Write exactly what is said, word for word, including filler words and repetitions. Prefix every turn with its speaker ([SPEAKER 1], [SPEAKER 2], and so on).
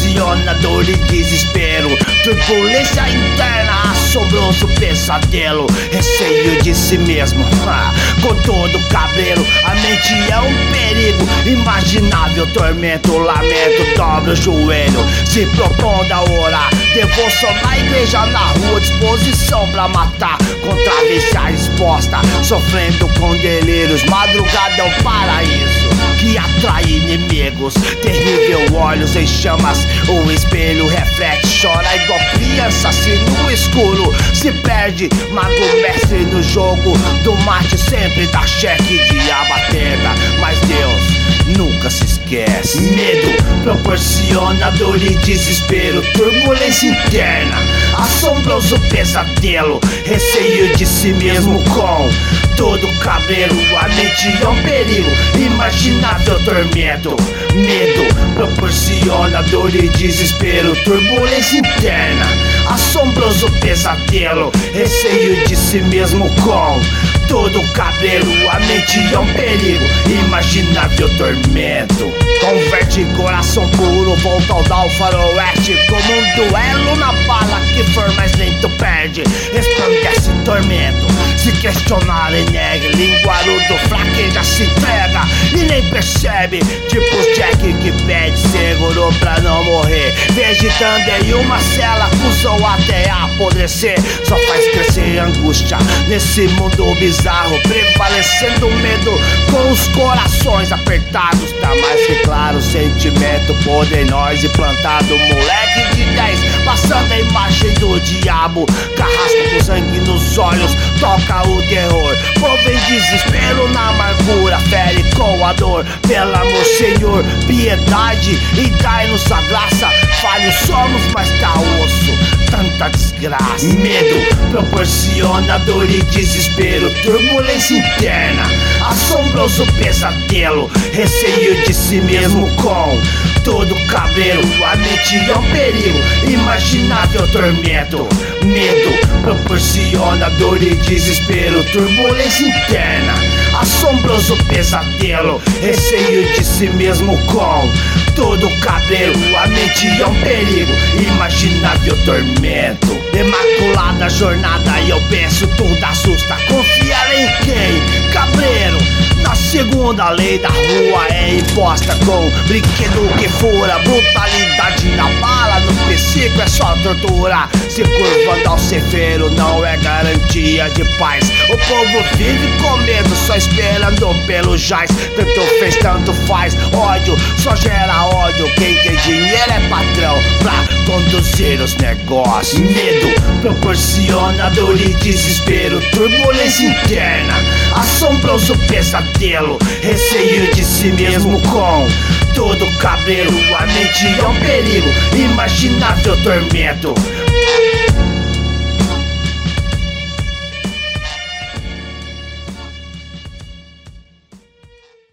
[SPEAKER 1] proporciona dor e desespero, turbulência interna, assombroso pesadelo, receio de si mesmo, ah, com todo cabelo. A mente é um perigo, imaginável tormento, lamento, dobra o joelho, se propondo a orar, devoção na igreja, na rua, disposição pra matar, contra a vícia exposta, sofrendo com delírios. Madrugada é um paraíso que atrai inimigos, terrível, olhos em chamas, o espelho reflete, chora igual criança se no escuro se perde. Mago mestre no jogo do mate, sempre dá cheque de abatenda, mas Deus nunca se esquece. Medo proporciona dor e desespero, turbulência interna, assombroso pesadelo, receio de si mesmo com todo cabreiro. A mente é um perigo, imaginável tormento. Medo proporciona dor e desespero, turbulência interna, assombroso pesadelo, receio de si mesmo com todo cabreiro. A mente é um perigo, imaginável tormento. Converte coração puro, volta ao dar o faroeste, como um duelo na bala, que for mais lento perde, resplandece tormento. Se questionar e negue, linguarudo fraqueja, se entrega e nem percebe, tipo os Jack que pede seguro pra não morrer, vegetando em uma cela, cuzão até apodrecer. Só faz crescer angústia nesse mundo bizarro, prevalecendo o medo com os corações apertados. Tá mais que claro, sentimento podre em nós e plantado, moleque de dez, passando a imagem do diabo, carrasco com sangue nos olhos, toca o terror, povo em desespero na amargura, fere com a dor. Pelo amor, Senhor, piedade e dai-nos a graça, falhos somos, mas tá osso, tanta desgraça. Medo proporciona dor e desespero, turbulência interna, assombroso pesadelo, receio de si mesmo com todo cabreiro. A mente é um perigo, imaginável tormento. Medo proporciona dor e desespero, turbulência interna, assombroso pesadelo, receio de si mesmo com todo cabreiro. A mente é um perigo, imaginável tormento. Imaculada jornada e eu penso tudo assusta, confiar em quem? Cabreiro. Na segunda lei da rua é imposta com brinquedo que fura, brutalidade na bala, no psico é só tortura, se curvando ao cefeiro não é garantia de paz. O povo vive com medo, só esperando pelo jaz, tanto fez, tanto faz, ódio só gera ódio, quem tem dinheiro é patrão pra conduzir os negócios. Medo proporciona dor e desespero, turbulência interna, assombroso pesadelo, receio de si mesmo com todo cabreiro. A mente é um perigo, imaginável tormento.